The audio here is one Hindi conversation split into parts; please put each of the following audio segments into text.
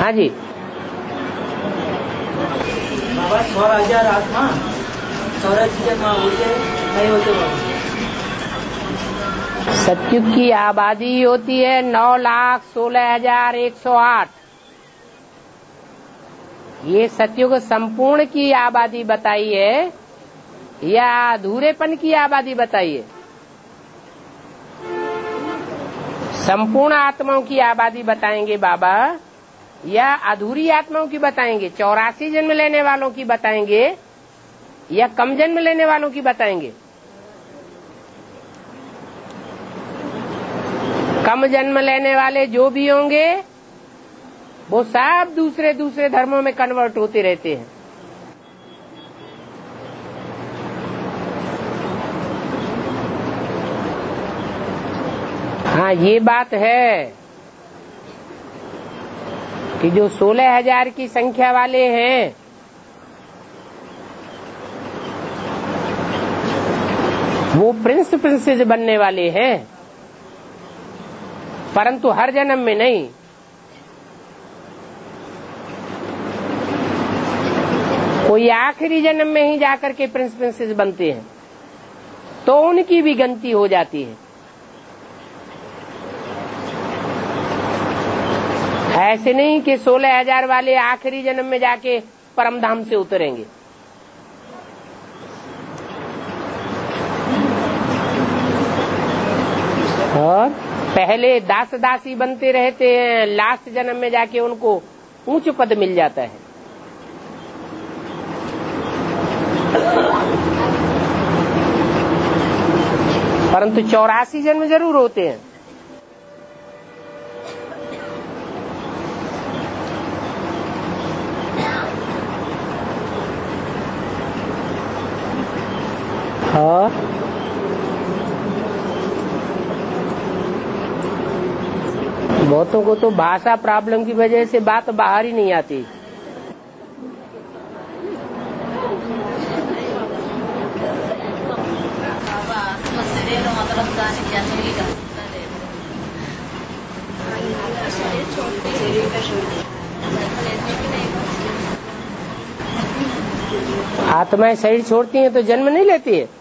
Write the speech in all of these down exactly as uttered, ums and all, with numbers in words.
हाँ जी। बाबा सौ हजार आत्मा चौरासी जन्म होते नहीं होते बाबा। सतयुग की आबादी होती है नौ लाख सोलह हजार एक सौ आठ। ये सतयुग संपूर्ण की आबादी बताई है या अधूरेपन की आबादी बताई है? संपूर्ण आत्माओं की आबादी बताएंगे बाबा या अधूरी आत्माओं की बताएंगे? चौरासी जन्म लेने वालों की बताएंगे या कम जन्म लेने वालों की बताएंगे? कम जन्म लेने वाले जो भी होंगे वो सब दूसरे दूसरे धर्मों में कन्वर्ट होते रहते हैं। हाँ, ये बात है कि जो सोलह हजार की संख्या वाले हैं वो प्रिंस प्रिंसेस बनने वाले हैं, परंतु हर जन्म में नहीं। कोई आखिरी जन्म में ही जाकर के प्रिंस प्रिंसेस बनते हैं तो उनकी भी गिनती हो जाती है। ऐसे नहीं कि सोलह हजार वाले आखिरी जन्म में जाके परमधाम से उतरेंगे। और पहले दास दासी बनते रहते हैं, लास्ट जन्म में जाके उनको ऊंच पद मिल जाता है। परंतु चौरासी जन्म जरूर होते हैं। और बहुतों को तो भाषा प्रॉब्लम की वजह से बात बाहर ही नहीं आती। आत्माएं शरीर छोड़ती हैं तो जन्म नहीं लेती है।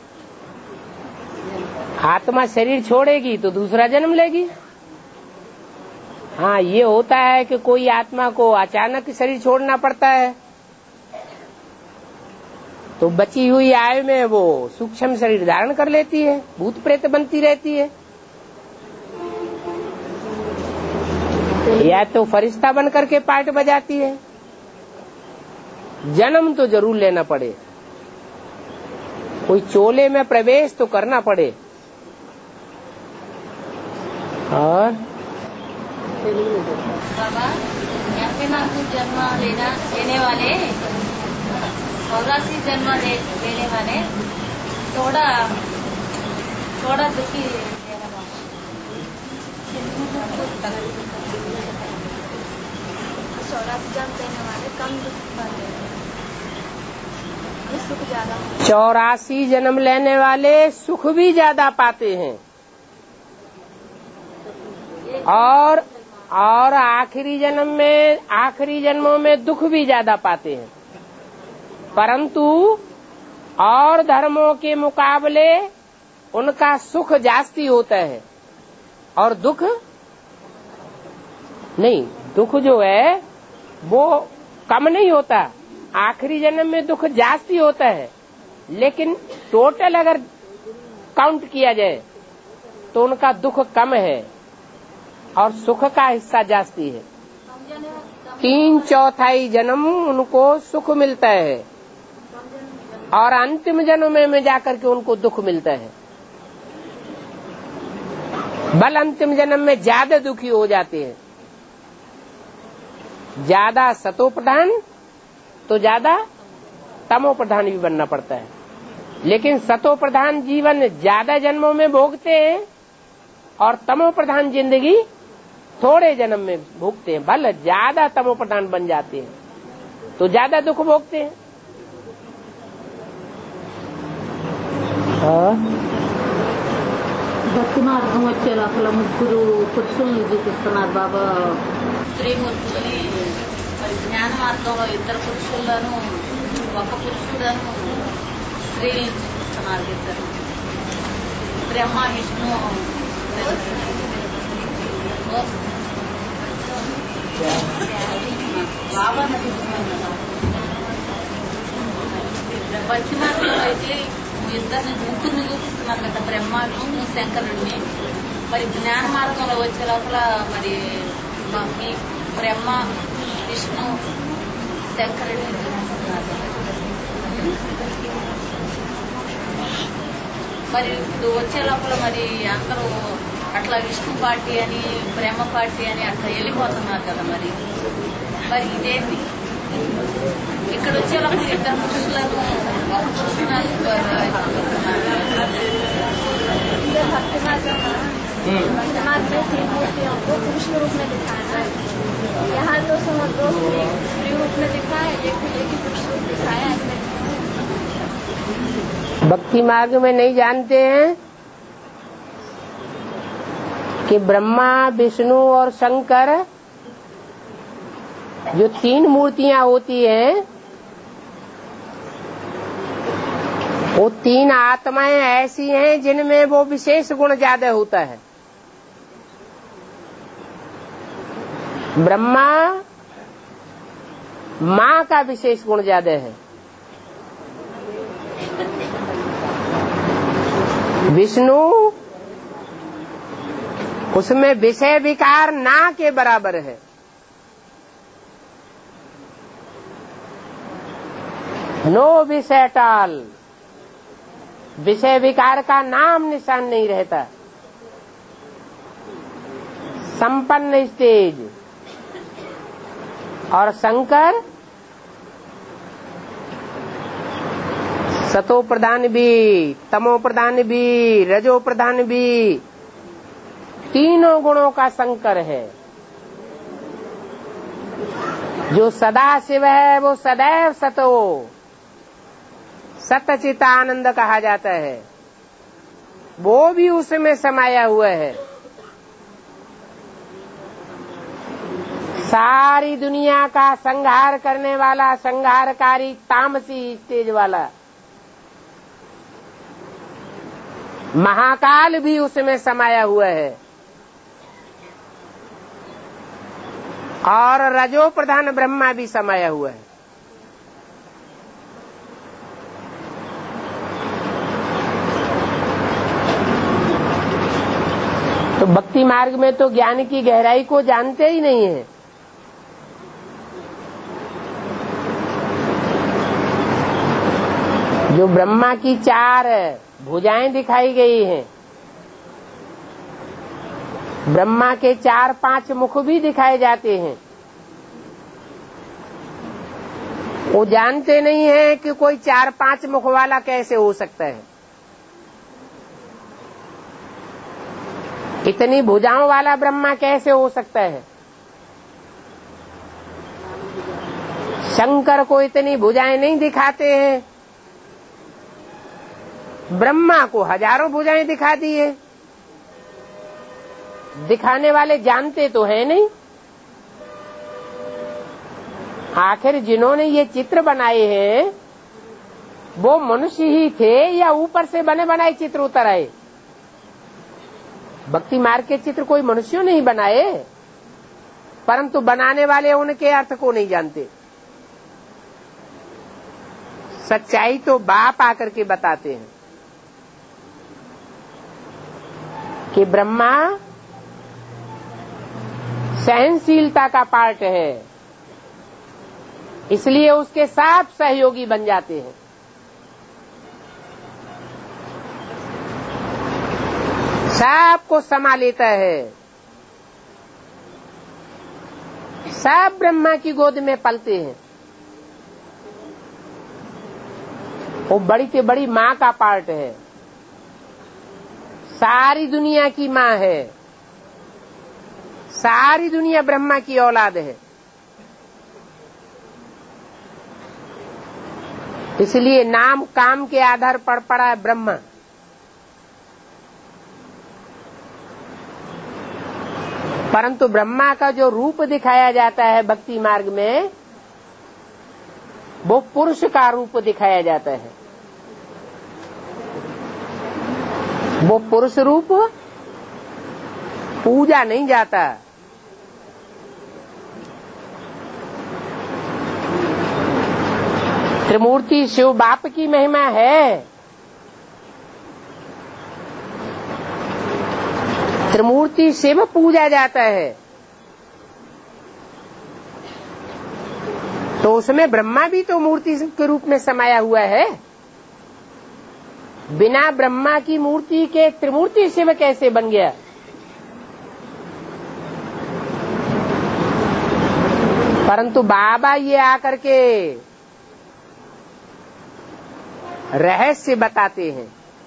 आत्मा शरीर छोड़ेगी तो दूसरा जन्म लेगी। हाँ, ये होता है कि कोई आत्मा को अचानक शरीर छोड़ना पड़ता है तो बची हुई आयु में वो सूक्ष्म शरीर धारण कर लेती है, भूत प्रेत बनती रहती है, या तो फरिश्ता बन करके पार्ट बजाती है। जन्म तो जरूर लेना पड़े, कोई चोले में प्रवेश तो करना पड़े। और बाबा यहाँ पे ना कुछ जन्म लेना लेने वाले चौरासी जन्म ले, लेने वाले थोड़ा थोड़ा दुखी चौरासी जन्म लेने वाले कम सुख ज्यादा। चौरासी जन्म लेने वाले सुख भी ज्यादा पाते हैं और और आखिरी जन्म में आखिरी जन्मों में दुख भी ज्यादा पाते हैं। परंतु और धर्मों के मुकाबले उनका सुख जास्ती होता है और दुख नहीं। दुख जो है वो कम नहीं होता, आखिरी जन्म में दुख जास्ती होता है, लेकिन टोटल अगर काउंट किया जाए तो उनका दुख कम है और सुख का हिस्सा जास्ती है। तीन चौथाई जन्म उनको सुख मिलता है और अंतिम जन्म में जाकर के उनको दुख मिलता है। बल अंतिम जन्म में ज्यादा दुखी हो जाते हैं। ज्यादा सतो प्रधान तो ज्यादा तमो प्रधान भी बनना पड़ता है, लेकिन सतो प्रधान जीवन ज्यादा जन्मों में भोगते हैं और तमो प्रधान जिंदगी थोड़े जन्म में भोगते हैं। भले ज्यादा तमो प्रधान बन जाते हैं तो ज्यादा दुख भोगते हैं। భక్తి మార్గం వచ్చే లోపల ముగ్గురు పురుషుల్ని చూపిస్తున్నారు బాబా. స్త్రీ మూర్తులని జ్ఞాన మార్గంలో ఇద్దరు పురుషులను ఒక పురుషుడను స్త్రీని చూస్తున్నారు. ఇద్దరు బ్రహ్మ విష్ణు బాబా భక్తి మార్గంలో అయితే ఇద్దరిని ముగ్గురిని చూపిస్తున్నారు కదా, బ్రహ్మ విష్ణు శంకరుడిని. మరి జ్ఞాన మార్గంలో వచ్చే లోపల మరి ఈ బ్రహ్మ విష్ణు శంకరుడిని చూపిస్తున్నారు. మరి ఇప్పుడు వచ్చే లోపల మరి అందరూ అట్లా విష్ణు పార్టీ అని బ్రహ్మ పార్టీ అని అట్లా వెళ్ళిపోతున్నారు కదా. మరి మరి ఇదేంటి ఇక్కడ వచ్చే లోపల ఇద్దరు పురుషులను ఒక పురుషున్నారు. भक्ति मार्ग भक्ति मार्ग में तीन मूर्तियों को पुरुष रूप में दिखाया है. यहाँ तो सब दो स्त्री रूप में दिखाया है, एक एक ही पुरुष रूप दिखाया है. भक्ति मार्ग में नहीं जानते हैं कि ब्रह्मा विष्णु और शंकर जो तीन मूर्तियां होती हैं वो तीन आत्माएं ऐसी हैं जिनमें वो विशेष गुण ज्यादा होता है. ब्रह्मा माँ का विशेष गुण ज्यादा है. विष्णु उसमें विषय विकार ना के बराबर है. नो विषय टाल, विषय विकार का नाम निशान नहीं रहता. संपन्न स्टेज. और शंकर सतो प्रधान भी, तमो प्रधान भी, रजो प्रधान भी, तीनों गुणों का शंकर है. जो सदा शिव है वो सदैव सतो सतचितानंद कहा जाता है, वो भी उसमें समाया हुआ है. सारी दुनिया का संहार करने वाला संहारकारी तामसी स्टेज वाला महाकाल भी उसमें समाया हुआ है. और रजो प्रधान ब्रह्मा भी समाया हुआ है. तो भक्ति मार्ग में तो ज्ञान की गहराई को जानते ही नहीं है. जो ब्रह्मा की चार भुजाएं दिखाई गई हैं, ब्रह्मा के चार पांच मुख भी दिखाए जाते हैं, वो जानते नहीं है कि कोई चार पांच मुख वाला कैसे हो सकता है. इतनी भुजाओं वाला ब्रह्मा कैसे हो सकता है. शंकर को इतनी भुजाएं नहीं दिखाते हैं, ब्रह्मा को हजारों भुजाएं दिखा दी है. दिखाने वाले जानते तो है नहीं. आखिर जिन्होंने ये चित्र बनाए हैं वो मनुष्य ही थे या ऊपर से बने बनाए चित्र उतर आए. भक्ति मार्ग के चित्र कोई मनुष्यों ने ही बनाए, परंतु बनाने वाले उनके अर्थ को नहीं जानते. सच्चाई तो बाप आकर के बताते हैं कि ब्रह्मा सहनशीलता का पार्ट है, इसलिए उसके साथ सहयोगी बन जाते हैं. सबको समा लेता है. सब ब्रह्मा की गोद में पलते हैं. वो बड़ी से बड़ी माँ का पार्ट है, सारी दुनिया की माँ है, सारी दुनिया ब्रह्मा की औलाद है. इसलिए नाम काम के आधार पर पड़ा है ब्रह्मा. परंतु ब्रह्मा का जो रूप दिखाया जाता है भक्ति मार्ग में वो पुरुष का रूप दिखाया जाता है। वो पुरुष रूप पूजा नहीं जाता। त्रिमूर्ति शिव बाप की महिमा है। त्रिमूर्ति शिव पूजा जाता है, तो उसमें ब्रह्मा भी तो मूर्ति के रूप में समाया हुआ है। बिना ब्रह्मा की मूर्ति के त्रिमूर्ति शिव कैसे बन गया? परंतु बाबा ये आकर के रहस्य बताते हैं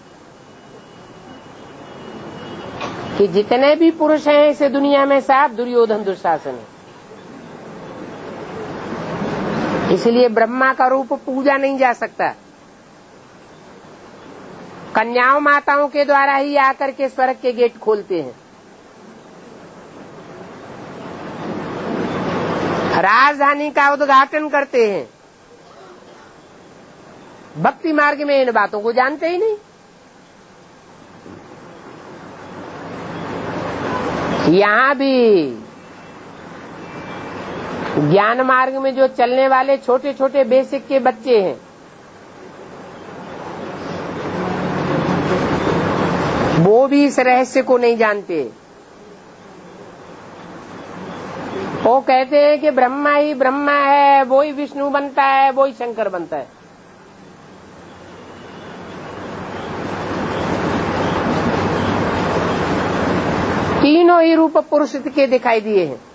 कि जितने भी पुरुष हैं इस दुनिया में सब दुर्योधन दुशासन है। इसलिए ब्रह्मा का रूप पूजा नहीं जा सकता। कन्याओं माताओं के द्वारा ही आकर के स्वर्ग के गेट खोलते हैं। राजधानी का उद्घाटन करते हैं। भक्ति मार्ग में इन बातों को जानते ही नहीं। यहाँ भी ज्ञान मार्ग में जो चलने वाले छोटे छोटे बेसिक के बच्चे हैं, वो भी इस रहस्य को नहीं जानते। वो कहते हैं कि ब्रह्मा ही ब्रह्मा है, वो ही विष्णु बनता है, वो ही शंकर बनता है। तीनों ही रूप पुरुष के दिखाई दिए हैं।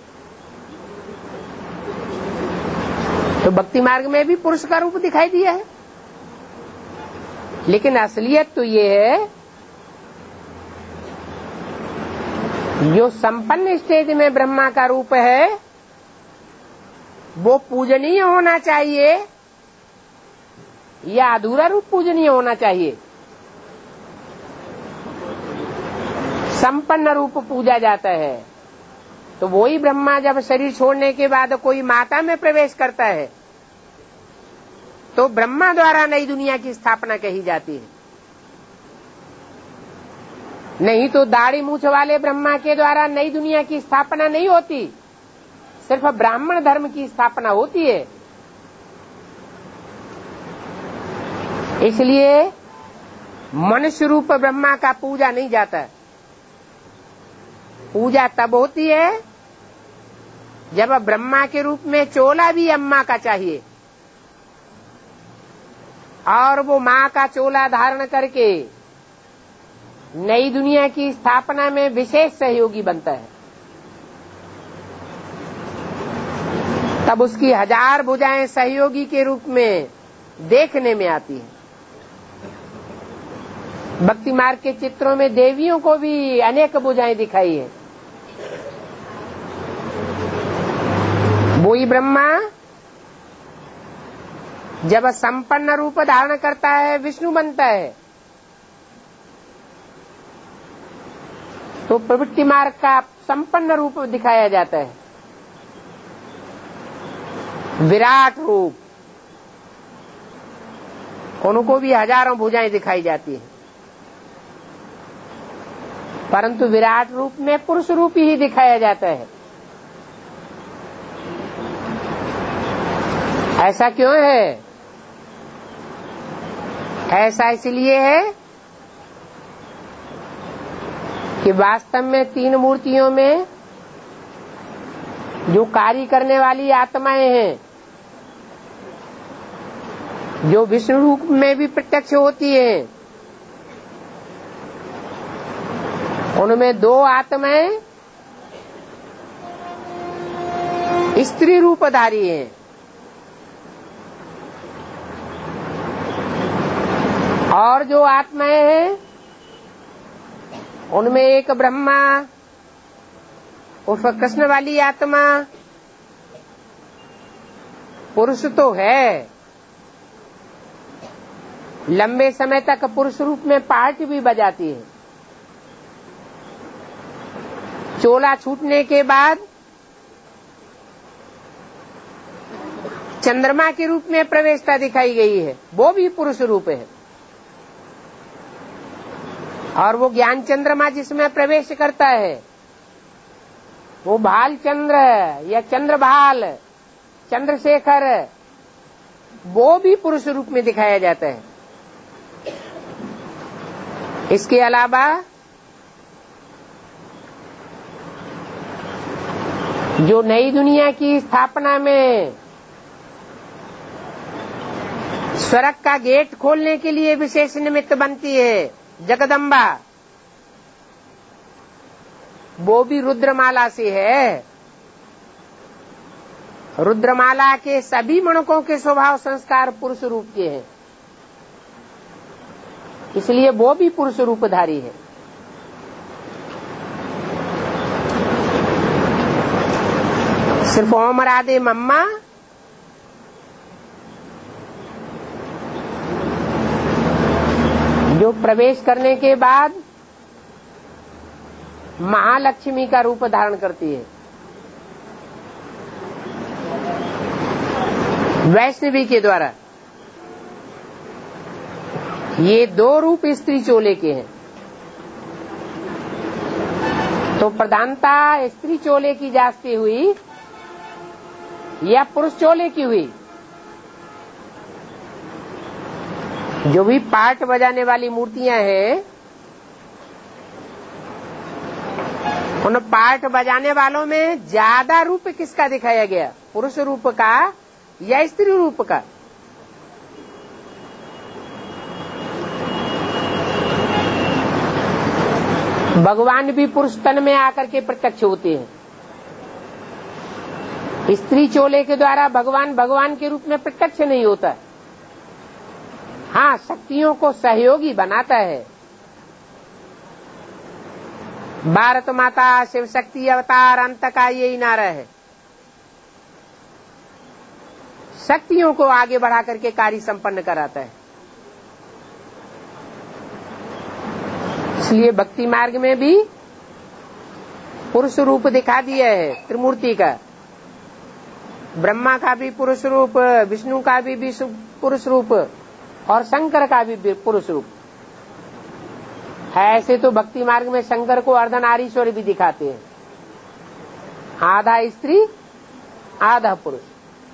तो भक्ति मार्ग में भी पुरुष का रूप दिखाई दिया है, लेकिन असलियत तो ये है जो संपन्न स्टेज में ब्रह्मा का रूप है वो पूजनीय होना चाहिए या अधूरा रूप पूजनीय होना चाहिए? संपन्न रूप पूजा जाता है। तो वही ब्रह्मा जब शरीर छोड़ने के बाद कोई माता में प्रवेश करता है तो ब्रह्मा द्वारा नई दुनिया की स्थापना कही जाती है। नहीं तो दाढ़ी मूछ वाले ब्रह्मा के द्वारा नई दुनिया की स्थापना नहीं होती, सिर्फ ब्राह्मण धर्म की स्थापना होती है। इसलिए मनुष्य रूप ब्रह्मा का पूजा नहीं जाता। पूजा तब होती है जब ब्रह्मा के रूप में चोला भी अम्मा का चाहिए और वो माँ का चोला धारण करके नई दुनिया की स्थापना में विशेष सहयोगी बनता है। तब उसकी हजार भुजाएं सहयोगी के रूप में देखने में आती हैं। भक्ति मार्ग के चित्रों में देवियों को भी अनेक भुजाएं दिखाई है। वही ब्रह्मा जब संपन्न रूप धारण करता है, विष्णु बनता है, तो प्रवृत्ति मार्ग का संपन्न रूप दिखाया जाता है, विराट रूप। उनको भी हजारों भुजाएं दिखाई जाती हैं, परंतु विराट रूप में पुरुष रूप ही दिखाया जाता है। ऐसा क्यों है? ऐसा इसलिए है कि वास्तव में तीन मूर्तियों में जो कार्य करने वाली आत्माएं हैं, जो विष्णु रूप में भी प्रत्यक्ष होती हैं, उनमें दो आत्माएं स्त्री रूपधारी हैं और जो आत्माएं हैं उनमें एक ब्रह्मा उर्फ कृष्ण वाली आत्मा पुरुष तो है, लंबे समय तक पुरुष रूप में पार्ट भी बजाती है। चोला छूटने के बाद चंद्रमा के रूप में प्रवेशता दिखाई गई है, वो भी पुरुष रूप है। और वो ज्ञान चंद्रमा जिसमें प्रवेश करता है वो भाल चंद्र या चंद्रभाल, चंद्रशेखर, वो भी पुरुष रूप में दिखाया जाता है। इसके अलावा जो नई दुनिया की स्थापना में स्वर्ग का गेट खोलने के लिए विशेष निमित्त बनती है जगदम्बा, वो भी रुद्रमाला से है। रुद्रमाला के सभी मणकों के स्वभाव संस्कार पुरुष रूप के हैं, इसलिए वो भी पुरुष रूपधारी है। सिर्फ ओम राधे मम्मा जो प्रवेश करने के बाद महालक्ष्मी का रूप धारण करती है। वैष्णवी के द्वारा ये दो रूप स्त्री चोले के हैं। तो प्रधानता स्त्री चोले की जास्ती हुई या पुरुष चोले की हुई? जो भी पार्ट बजाने वाली मूर्तियां हैं, उन पार्ट बजाने वालों में ज्यादा रूप किसका दिखाया गया? पुरुष रूप का या स्त्री रूप का? भगवान भी पुरुष तन में आकर के प्रत्यक्ष होते हैं। स्त्री चोले के द्वारा भगवान भगवान के रूप में प्रत्यक्ष नहीं होता। हाँ, शक्तियों को सहयोगी बनाता है। भारत माता शिव शक्ति अवतार अंत का यही नारा है, शक्तियों को आगे बढ़ा करके कार्य संपन्न कराता है। इसलिए भक्ति मार्ग में भी पुरुष रूप दिखा दिया है त्रिमूर्ति का। ब्रह्मा का भी पुरुष रूप, विष्णु का भी, भी पुरुष रूप और शंकर का भी पुरुष रूप है। ऐसे तो भक्ति मार्ग में शंकर को अर्धनारीश्वर भी दिखाते हैं, आधा स्त्री आधा पुरुष।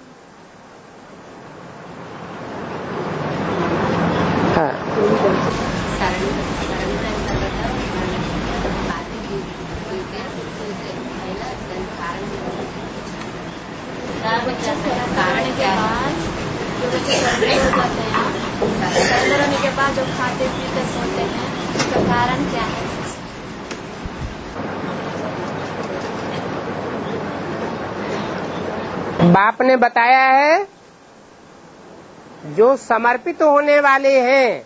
हाँ। कारण क्या है? जो बच्चे सर्जरी हो जाते हैं, सर्जरी होने के बाद जो खाते पीते सोते हैं, उसका कारण क्या है? बाप ने बताया है जो समर्पित होने वाले हैं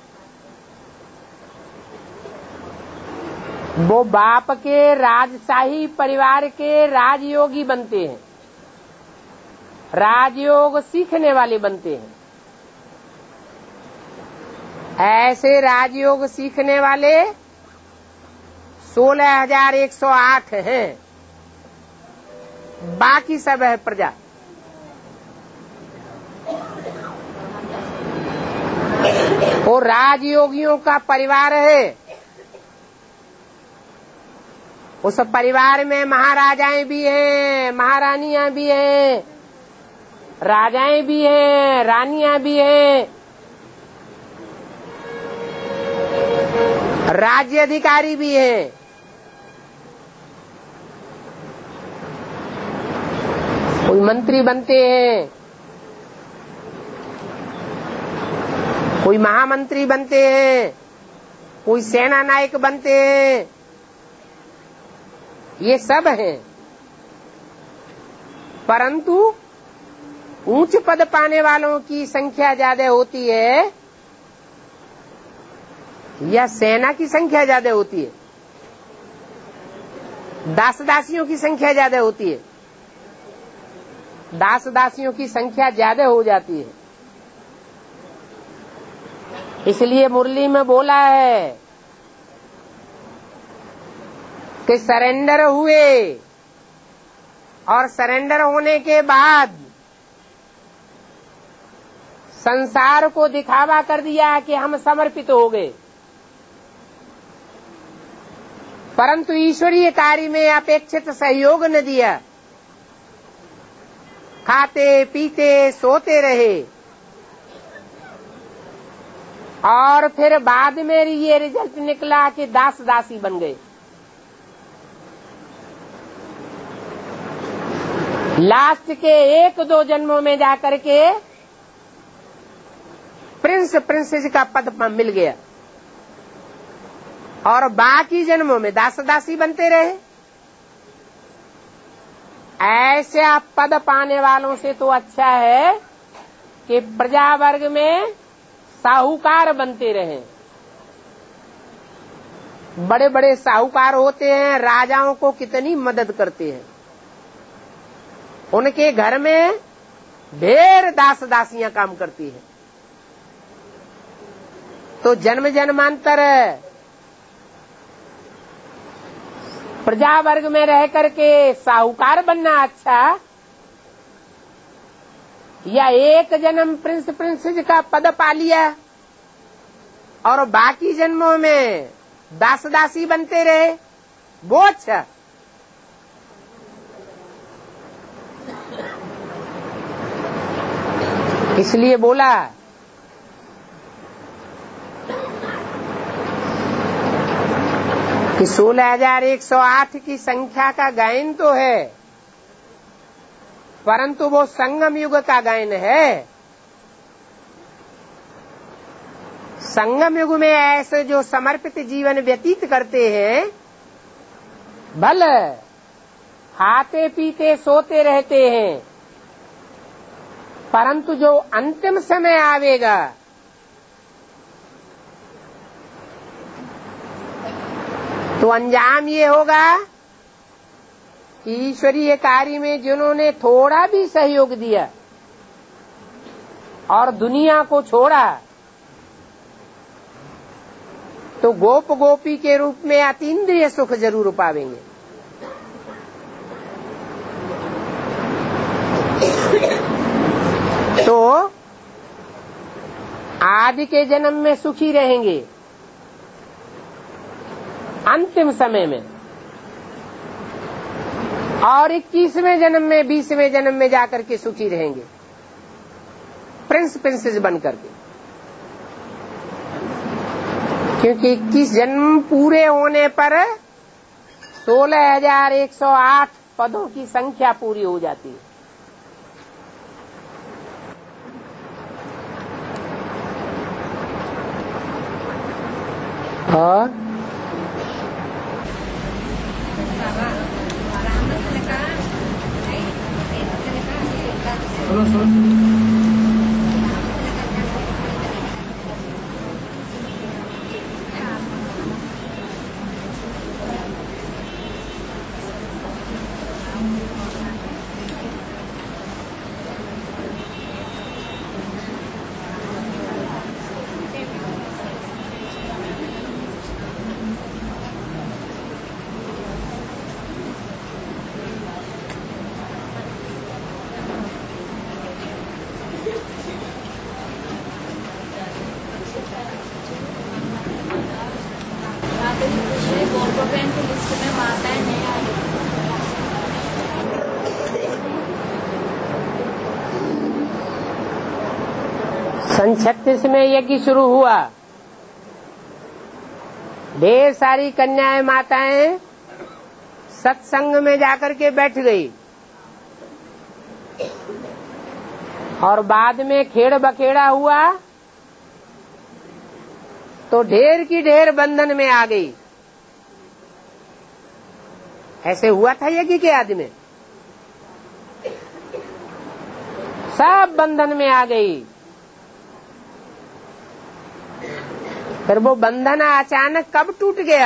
वो बाप के राजशाही परिवार के राजयोगी बनते हैं, राजयोग सीखने वाले बनते हैं। ऐसे राजयोग सीखने वाले सोलह हजार एक सौ आठ हैं, बाकी सब है प्रजा। वो राजयोगियों का परिवार है। उस परिवार में महाराजाएं भी हैं, महारानियां भी हैं, राजाएं भी हैं, रानियां भी हैं, राज्य अधिकारी भी हैं। कोई मंत्री बनते हैं, कोई महामंत्री बनते हैं, कोई सेना नायक बनते हैं, ये सब हैं। परंतु ऊंच पद पाने वालों की संख्या ज्यादा होती है या सेना की संख्या ज्यादा होती है? दास दासियों की संख्या ज्यादा होती है। दास दासियों की संख्या ज्यादा हो जाती है। इसलिए मुरली में बोला है कि सरेंडर हुए और सरेंडर होने के बाद संसार को दिखावा कर दिया कि हम समर्पित हो गए, परंतु ईश्वरीय कार्य में अपेक्षित सहयोग न दिया। खाते पीते सोते रहे और फिर बाद में ये रिजल्ट निकला कि दास दासी बन गए। लास्ट के एक दो जन्मों में जाकर के प्रिंस प्रिंसेस का पद मिल गया और बाकी जन्मों में दास दासी बनते रहे। ऐसे आप पद पाने वालों से तो अच्छा है कि प्रजा वर्ग में साहूकार बनते रहे। बड़े बड़े साहूकार होते हैं, राजाओं को कितनी मदद करते हैं। उनके घर में ढेर दास दासियां काम करती हैं। तो जन्म जन्मांतर प्रजा वर्ग में रह करके साहूकार बनना अच्छा, या एक जन्म प्रिंस प्रिंसेस का पद पा लिया और बाकी जन्मों में दास दासी बनते रहे, वो अच्छा। इसलिए बोला कि सोलह हजार एक सौ आठ की संख्या का गायन तो है, परंतु वो संगम युग का गायन है। संगम युग में ऐसे जो समर्पित जीवन व्यतीत करते हैं, भले खाते पीते सोते रहते हैं, परंतु जो अंतिम समय आवेगा तो अंजाम ये होगा कि ईश्वरीय कार्य में जिन्होंने थोड़ा भी सहयोग दिया और दुनिया को छोड़ा, तो गोप गोपी के रूप में अतीन्द्रिय सुख जरूर पावेंगे। तो आदि के जन्म में सुखी रहेंगे, अंतिम समय में, और इक्कीसवें जन्म में बीसवें जन्म में जाकर के सुखी रहेंगे प्रिंस प्रिंसेस बन करके। क्योंकि इक्कीस जन्म पूरे होने पर सोलह हजार एक सौ आठ पदों की संख्या पूरी हो जाती है। और सन छत्तीस में यज्ञ शुरू हुआ। ढेर सारी कन्याएं माताएं सत्संग में जाकर के बैठ गई और बाद में खेड़ बखेड़ा हुआ तो ढेर की ढेर बंधन में आ गई। ऐसे हुआ था यज्ञ के आदि में, सब बंधन में आ गई। फिर वो बंधन अचानक कब टूट गया?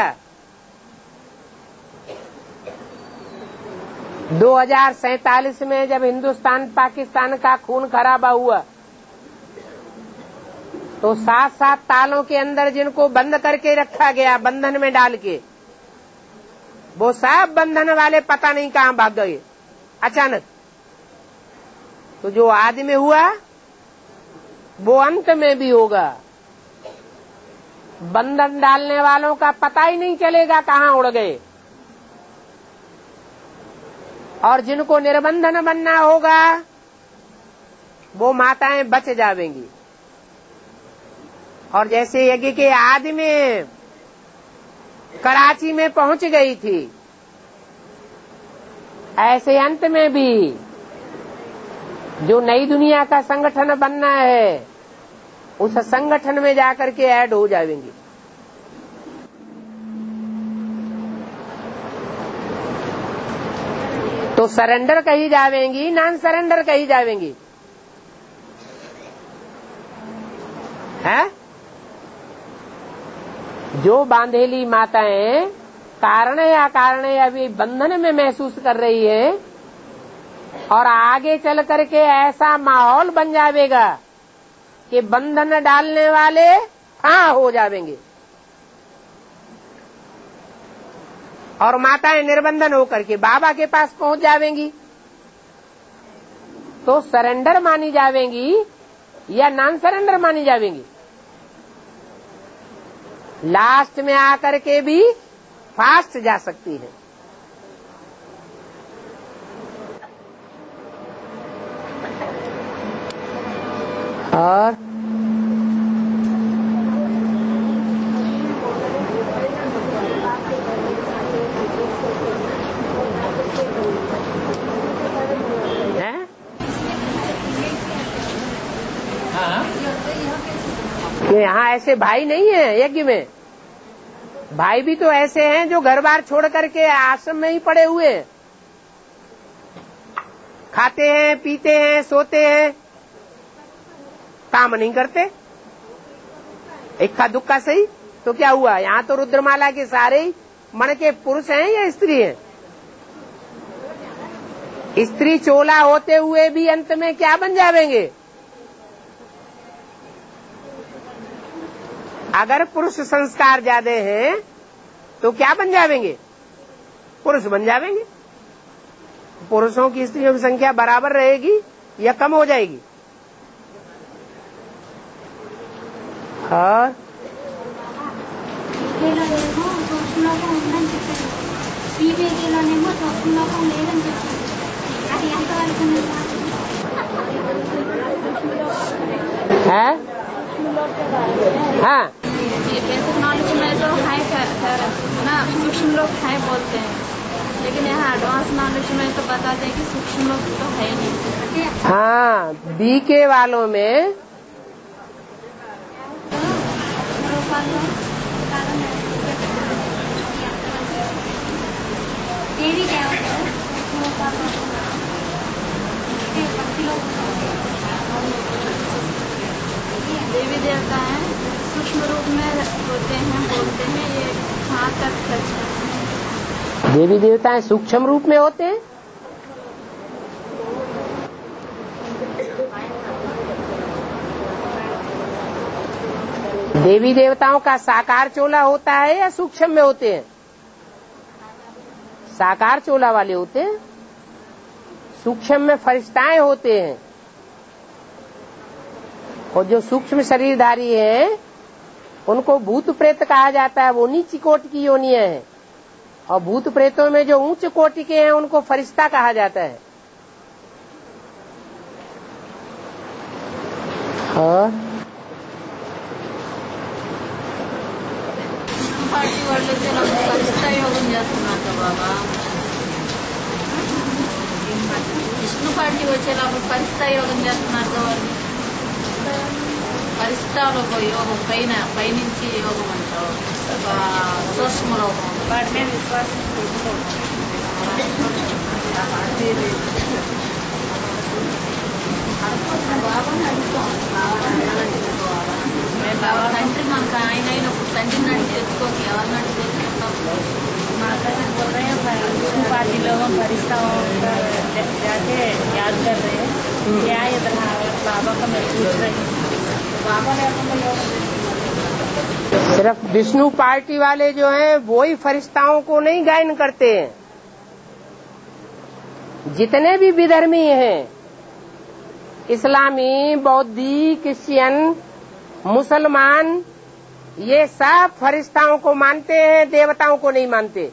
दो हजार सैतालीस में जब हिंदुस्तान पाकिस्तान का खून खराबा हुआ तो सात सात तालों के अंदर जिनको बंद करके रखा गया बंधन में डाल के, वो सब बंधन वाले पता नहीं कहां भाग गए अचानक। तो जो आदि में हुआ वो अंत में भी होगा। बंधन डालने वालों का पता ही नहीं चलेगा कहाँ उड़ गए, और जिनको निर्बंधन बनना होगा वो माताएं बच जावेंगी। और जैसे यज्ञ के आदि में कराची में पहुंच गई थी, ऐसे अंत में भी जो नई दुनिया का संगठन बनना है उस संगठन में जाकर के ऐड हो जाएंगी। तो सरेंडर कही जावेंगी, नॉन सरेंडर कही जावेंगी, है? जो बांधेली माताएं कारण या कारण अभी बंधन में महसूस कर रही है और आगे चल करके ऐसा माहौल बन जाएगा कि बंधन डालने वाले हाँ हो जाएंगे और माताएं निर्बंधन होकर के बाबा के पास पहुंच जावेंगी, तो सरेंडर मानी जावेंगी या नॉन सरेंडर मानी जावेंगी। लास्ट में आकर के भी फास्ट जा सकती है। और यहाँ ऐसे भाई नहीं है यज्ञ में। भाई भी तो ऐसे हैं जो घर बार छोड़ करके आश्रम में ही पड़े हुए हैं, खाते हैं, पीते हैं, सोते हैं, काम नहीं करते। इक्का दुक्का सही तो क्या हुआ, यहाँ तो रुद्रमाला के सारे ही मन के पुरुष हैं या स्त्री हैं। स्त्री चोला होते हुए भी अंत में क्या बन जावेंगे? अगर पुरुष संस्कार ज्यादा हैं तो क्या बन जावेंगे? पुरुष बन जावेंगे। पुरुषों की स्त्रियों की संख्या बराबर रहेगी या कम हो जाएगी? और है हाँ, ये बेसिक नॉलेज में तो हाई ना सूक्ष्म लोग हाई बोलते हैं, लेकिन यहाँ एडवांस नॉलेज में तो बताते हैं कि सूक्ष्म लोग तो है नहीं। हाँ, बी के वालों में देवी क्या होता है? देवी देवता हैं, सूक्ष्म रूप में होते हैं, बोलते हैं, ये कहाँ तक सच है? देवी देवताएं सूक्ष्म रूप में होते हैं। देवी देवताओं का साकार चोला होता है या सूक्ष्म में होते हैं? साकार चोला वाले होते हैं। सूक्ष्म में फरिश्ताएं होते हैं, और जो सूक्ष्म शरीरधारी हैं उनको भूत प्रेत कहा जाता है। वो नीची कोटि की योनियां हैं, और भूत प्रेतों में जो उच्च कोटि के हैं उनको फरिश्ता कहा जाता है। और పార్టీ వాళ్ళు అయితే నాకు పరిస్థాయోగం చేస్తున్నారు కదా బాబా. విష్ణు పార్టీ వచ్చేటప్పుడు పరిస్థాయోగం చేస్తున్నారు కదా వాళ్ళు. పరిస్థాలో యోగం పైన పైనుంచి యోగం అంటారు, సూక్ష్మ లోకం వాటి మీద విశ్వాసం మేము బాబా తండ్రి మనకు ఆయన అయినప్పుడు తండ్రిని అడిగి తెచ్చుకోక ఎవరిని అడిగి తెచ్చుకుంటాం. माता जी बोल रहे हैं विष्णु पार्टी लोग फरिश्ता जाके याद कर रहे हैं, क्या इधर बाबा का मैं पूछ रही हूँ. बाबा ने सिर्फ विष्णु पार्टी वाले जो हैं वो ही फरिश्ताओं को नहीं गायन करते हैं। जितने भी विधर्मी हैं इस्लामी, बौद्धी, क्रिश्चियन, मुसलमान ये सब फरिश्ताओं को मानते हैं, देवताओं को नहीं मानते।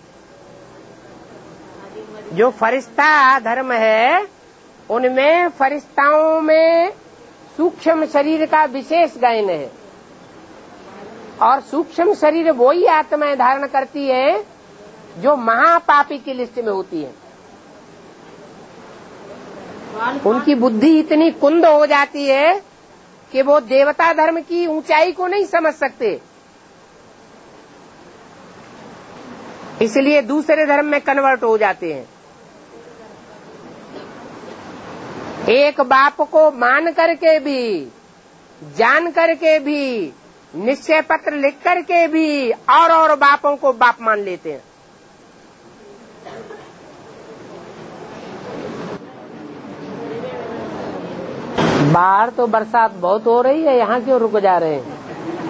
जो फरिश्ता धर्म है उनमें फरिश्ताओं में सूक्ष्म शरीर का विशेष गायन है, और सूक्ष्म शरीर वही आत्माएं धारण करती है जो महापापी की लिस्ट में होती है। उनकी बुद्धि इतनी कुंद हो जाती है कि वो देवता धर्म की ऊंचाई को नहीं समझ सकते, इसलिए दूसरे धर्म में कन्वर्ट हो जाते हैं। एक बाप को मान करके भी, जान करके भी, निश्चय पत्र लिख करके भी और और बापों को बाप मान लेते हैं। बाहर तो बरसात बहुत हो रही है, यहाँ क्यों रुक जा रहे हैं?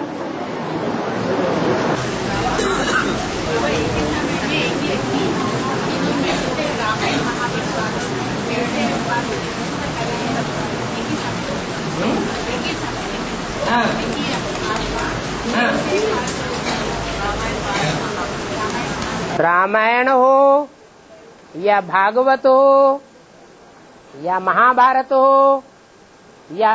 रामायण हो या भागवत हो या महाभारत हो या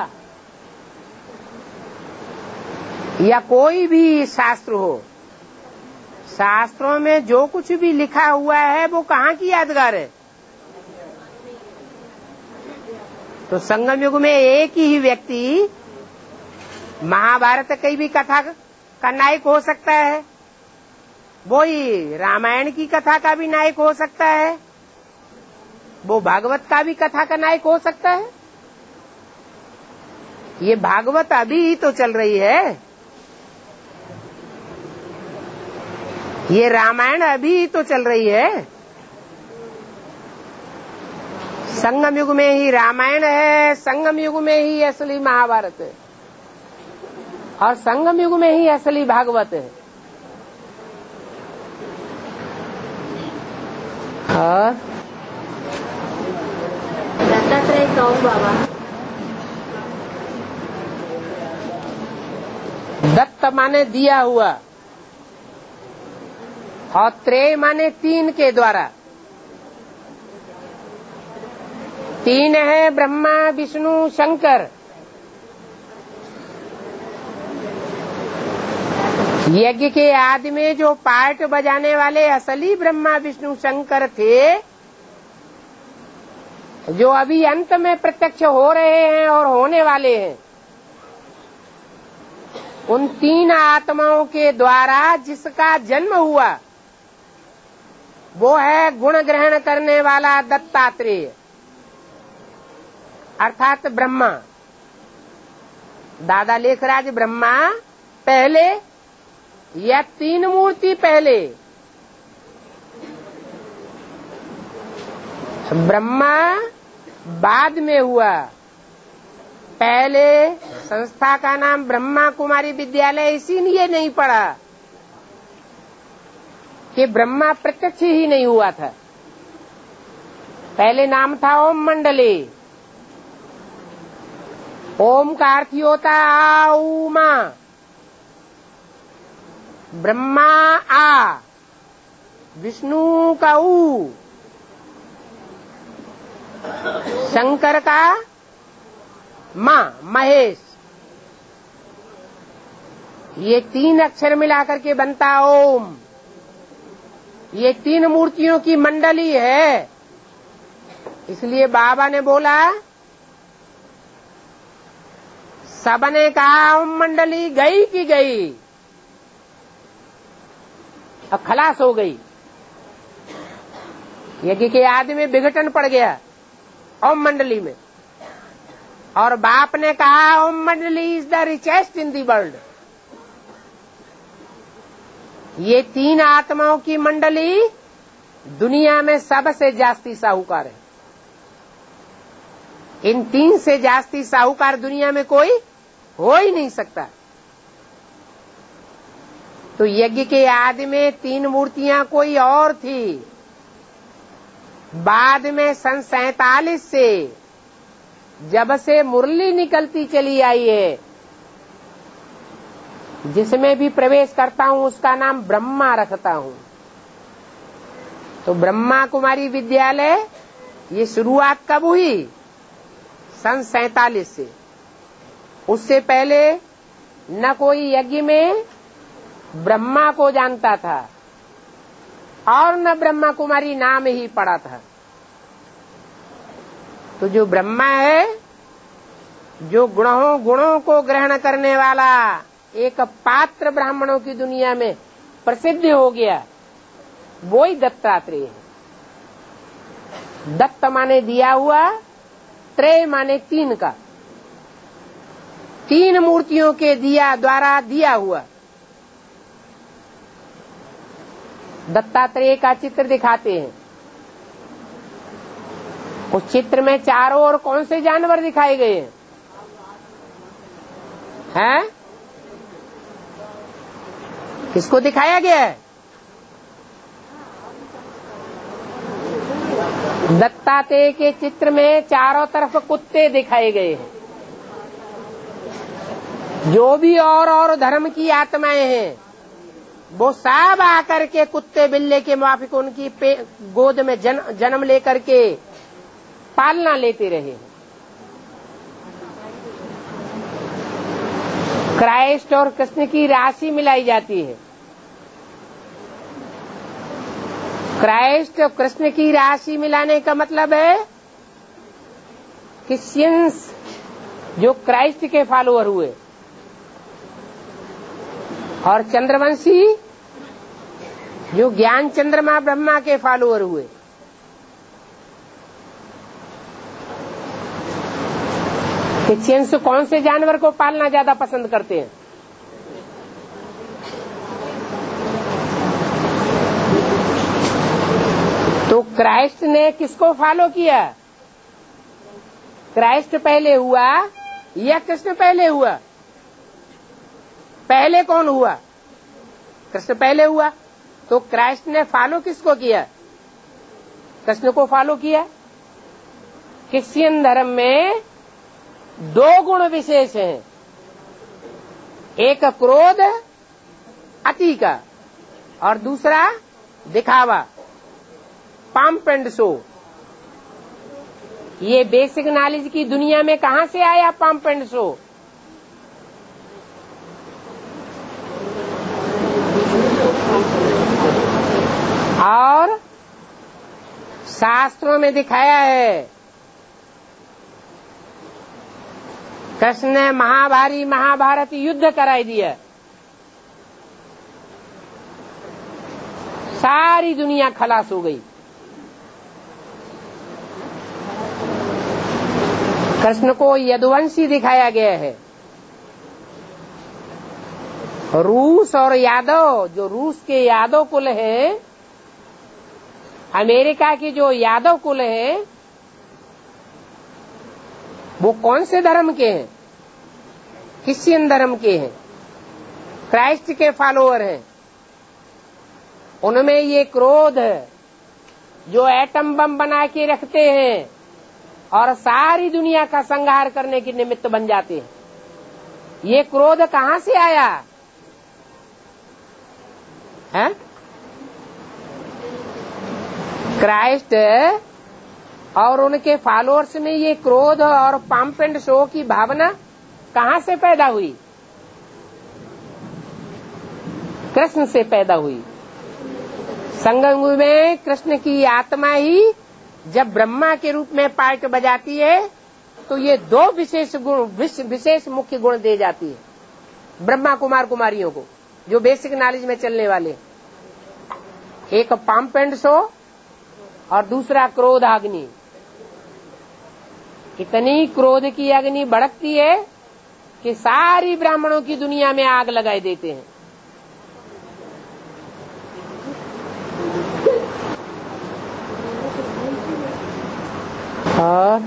या कोई भी शास्त्र हो, शास्त्रों में जो कुछ भी लिखा हुआ है वो कहाँ की यादगार है? तो संगम युग में एक ही व्यक्ति महाभारत की भी कथा का नायक हो सकता है, वो ही रामायण की कथा का भी नायक हो सकता है, वो भागवत का भी कथा का नायक हो सकता है। ये भागवत अभी ही तो चल रही है, ये रामायण अभी ही तो चल रही है। संगम युग में ही रामायण है, संगम युग में ही असली महाभारत है, और संगम युग में ही असली भागवत है। और दत्तात्रेय कौन बाबा? दत्त माने दिया हुआ, और त्रेय माने तीन के द्वारा। तीन है ब्रह्मा, विष्णु, शंकर। यज्ञ के आदि में जो पार्ट बजाने वाले असली ब्रह्मा, विष्णु, शंकर थे, जो अभी अंत में प्रत्यक्ष हो रहे हैं और होने वाले हैं, उन तीन आत्माओं के द्वारा जिसका जन्म हुआ वो है गुण ग्रहण करने वाला दत्तात्रेय, अर्थात ब्रह्मा। दादा लेखराज ब्रह्मा पहले या तीन मूर्ति पहले? ब्रह्मा बाद में हुआ। पहले संस्था का नाम ब्रह्मा कुमारी विद्यालय इसीलिए नहीं पड़ा कि ब्रह्मा प्रत्यक्ष ही नहीं हुआ था। पहले नाम था ओम मंडली। ओम का अर्थ होता आ ऊ मा, ब्रह्मा आ, विष्णु का ऊ, शंकर का मां, महेश। ये तीन अक्षर मिलाकर के बनता ओम। ये तीन मूर्तियों की मंडली है, इसलिए बाबा ने बोला, सबने कहा ओम मंडली गई की गई, अब खलास हो गई। यज्ञ के आदि में विघटन पड़ गया ओम मंडली में, और बाप ने कहा Om Mandali is the richest in the world. ये तीन आत्माओं की मंडली दुनिया में सबसे जास्ती साहूकार है। इन तीन से जास्ती साहूकार दुनिया में कोई हो ही नहीं सकता। तो यज्ञ के आदि में तीन मूर्तियां कोई और थी। बाद में सन सैतालीस से जब से मुरली निकलती चली आई है, जिसमें भी प्रवेश करता हूं उसका नाम ब्रह्मा रखता हूं। तो ब्रह्मा कुमारी विद्यालय ये शुरुआत कब हुई? सन सैतालीस से। उससे पहले न कोई यज्ञ में ब्रह्मा को जानता था और न ब्रह्मा कुमारी नाम ही पड़ा था। तो जो ब्रह्मा है, जो गुणों गुणों को ग्रहण करने वाला एक पात्र ब्राह्मणों की दुनिया में प्रसिद्ध हो गया, वो ही दत्तात्रेय है। दत्त माने दिया हुआ, त्रेय माने तीन का, तीन मूर्तियों के दिया द्वारा दिया हुआ। दत्तात्रेय का चित्र दिखाते हैं। उस चित्र में चारों ओर कौन से जानवर दिखाए गए हैं? हैं? किसको दिखाया गया है? दत्तात्रेय के चित्र में चारों तरफ कुत्ते दिखाए गए हैं। जो भी और और धर्म की आत्माएं हैं, वो सब आकर के कुत्ते बिल्ले के माफिक उनकी गोद में जन, जन्म लेकर के पालना लेते रहे। क्राइस्ट और कृष्ण की राशि मिलाई जाती है। क्राइस्ट और कृष्ण की राशि मिलाने का मतलब है कि सिंस जो क्राइस्ट के फॉलोअर हुए और चंद्रवंशी जो ज्ञान चंद्रमा ब्रह्मा के फॉलोअर हुए, क्रिश्चियंस कौन से जानवर को पालना ज्यादा पसंद करते हैं? तो क्राइस्ट ने किसको फॉलो किया? क्राइस्ट पहले हुआ या कृष्ण पहले हुआ? पहले कौन हुआ? कृष्ण पहले हुआ। तो क्राइस्ट ने फॉलो किसको किया? कृष्ण को फॉलो किया। क्रिश्चियन धर्म में दो गुण विशेष हैं, एक क्रोध अति का और दूसरा दिखावा, पंप एंड शो। ये बेसिक नॉलेज की दुनिया में कहां से आया पंप एंड शो? और शास्त्रों में दिखाया है। कृष्ण ने महाभारी महाभारत युद्ध कराई दिया, सारी दुनिया खलास हो गई। कृष्ण को यदुवंशी दिखाया गया है। रूस और यादव, जो रूस के यादव कुल हैं, अमेरिका के जो यादव कुल हैं, वो कौन से धर्म के हैं? क्रिश्चियन धर्म के हैं, क्राइस्ट के फॉलोअर हैं। उनमें ये क्रोध जो एटम बम बना के रखते हैं और सारी दुनिया का संहार करने के निमित्त बन जाते हैं, ये क्रोध कहां से आया है? क्राइस्ट और उनके फॉलोअर्स में ये क्रोध और पंप एंड शो की भावना कहां से पैदा हुई? कृष्ण से पैदा हुई। संगम में कृष्ण की आत्मा ही जब ब्रह्मा के रूप में पार्ट बजाती है, तो ये दो विशेष गुण, विशेष मुख्य गुण दे जाती है ब्रह्मा कुमार कुमारियों को, जो बेसिक नॉलेज में चलने वाले। एक पंप एंड शो और दूसरा क्रोध अग्नि। इतनी क्रोध की अग्नि भड़कती है कि सारी ब्राह्मणों की दुनिया में आग लगाए देते हैं। और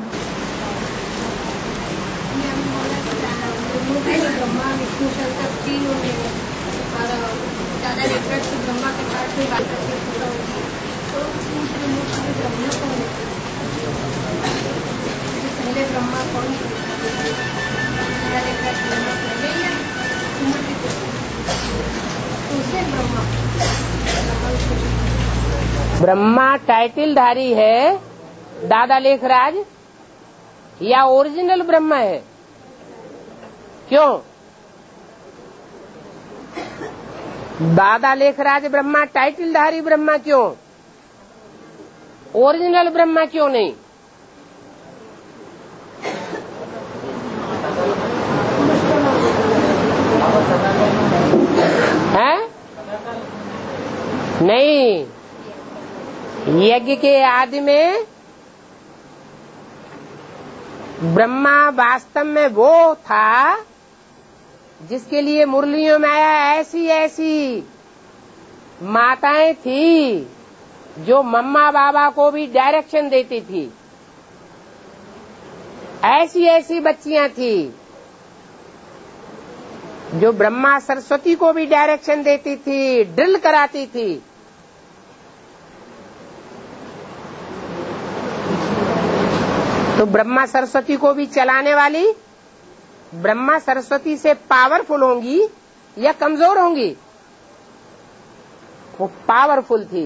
ब्रह्मा विष्णु शंकर तीन होते हैं और ज्यादा रेफरेंस ब्रह्मा के पास में बात करके पूरा होगी। तो तीसरे मुख्य ब्रह्मा को पहले ब्रह्मा कौन थे? उसे ब्रह्मा ब्रह्मा टाइटलधारी है दादा लेखराज या ओरिजिनल ब्रह्मा है? क्यों? दादा लेखराज ब्रह्मा टाइटलधारी ब्रह्मा क्यों? ओरिजिनल ब्रह्मा क्यों नहीं? है? नहीं, यज्ञ के आदि में ब्रह्मा वास्तव में वो था जिसके लिए मुरलियों में आया ऐसी ऐसी माताएं थी जो मम्मा बाबा को भी डायरेक्शन देती थी, ऐसी ऐसी बच्चियां थी जो ब्रह्मा सरस्वती को भी डायरेक्शन देती थी, ड्रिल कराती थी। तो ब्रह्मा सरस्वती को भी चलाने वाली ब्रह्मा सरस्वती से पावरफुल होंगी या कमजोर होंगी? वो पावरफुल थी।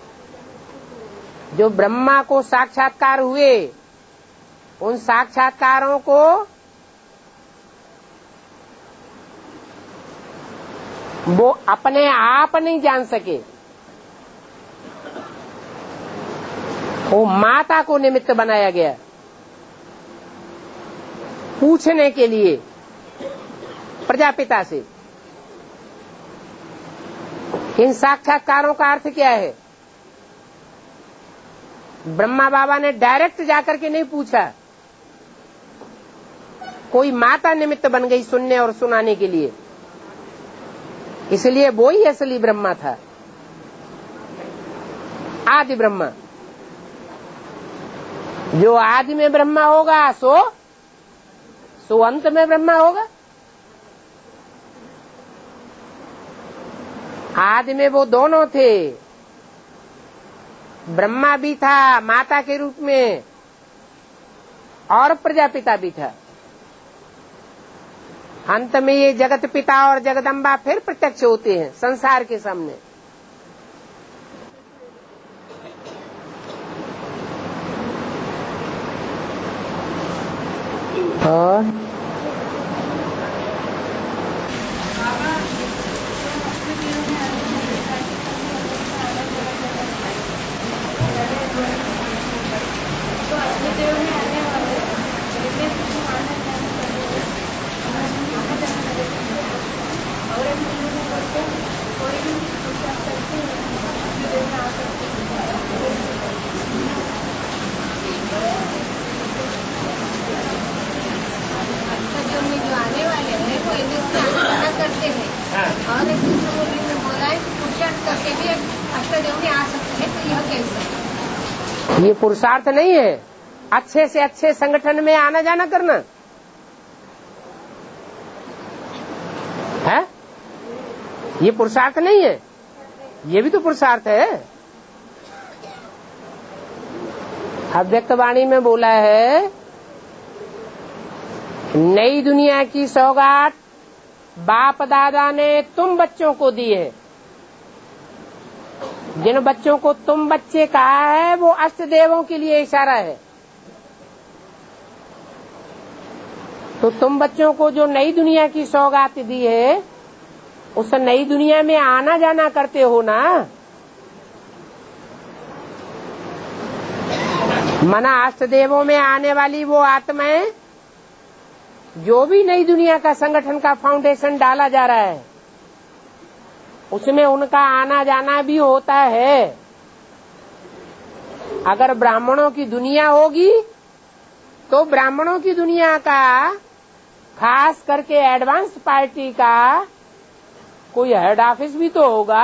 जो ब्रह्मा को साक्षात्कार हुए, उन साक्षात्कारों को वो अपने आप नहीं जान सके, वो माता को निमित्त बनाया गया पूछने के लिए प्रजापिता से। इन साक्षात्कारों का अर्थ क्या है? ब्रह्मा बाबा ने डायरेक्ट जाकर के नहीं पूछा, कोई माता निमित्त बन गई सुनने और सुनाने के लिए। इसलिए वो ही असली ब्रह्मा था, आदि ब्रह्मा। जो आदि में ब्रह्मा होगा सो सो अंत में ब्रह्मा होगा। आदि में वो दोनों थे, ब्रह्मा भी था माता के रूप में और प्रजापिता भी था। अंत में ये जगत पिता और जगदम्बा फिर प्रत्यक्ष होते हैं संसार के सामने। और ये पुरुषार्थ नहीं है अच्छे से अच्छे संगठन में आना जाना करना है। ये पुरुषार्थ नहीं है, ये भी तो पुरुषार्थ है। अव्यक्त वाणी में बोला है, नई दुनिया की सौगात बाप दादा ने तुम बच्चों को दी है। जिन बच्चों को तुम बच्चे कहा है वो अष्ट देवों के लिए इशारा है। तो तुम बच्चों को जो नई दुनिया की सौगात दी है, उस नई दुनिया में आना जाना करते हो ना। मना अष्ट देवों में आने वाली वो आत्माएं जो भी नई दुनिया का संगठन का फाउंडेशन डाला जा रहा है, उसमें उनका आना जाना भी होता है। अगर ब्राह्मणों की दुनिया होगी तो ब्राह्मणों की दुनिया का, खास करके एडवांस पार्टी का कोई हेड ऑफिस भी तो होगा,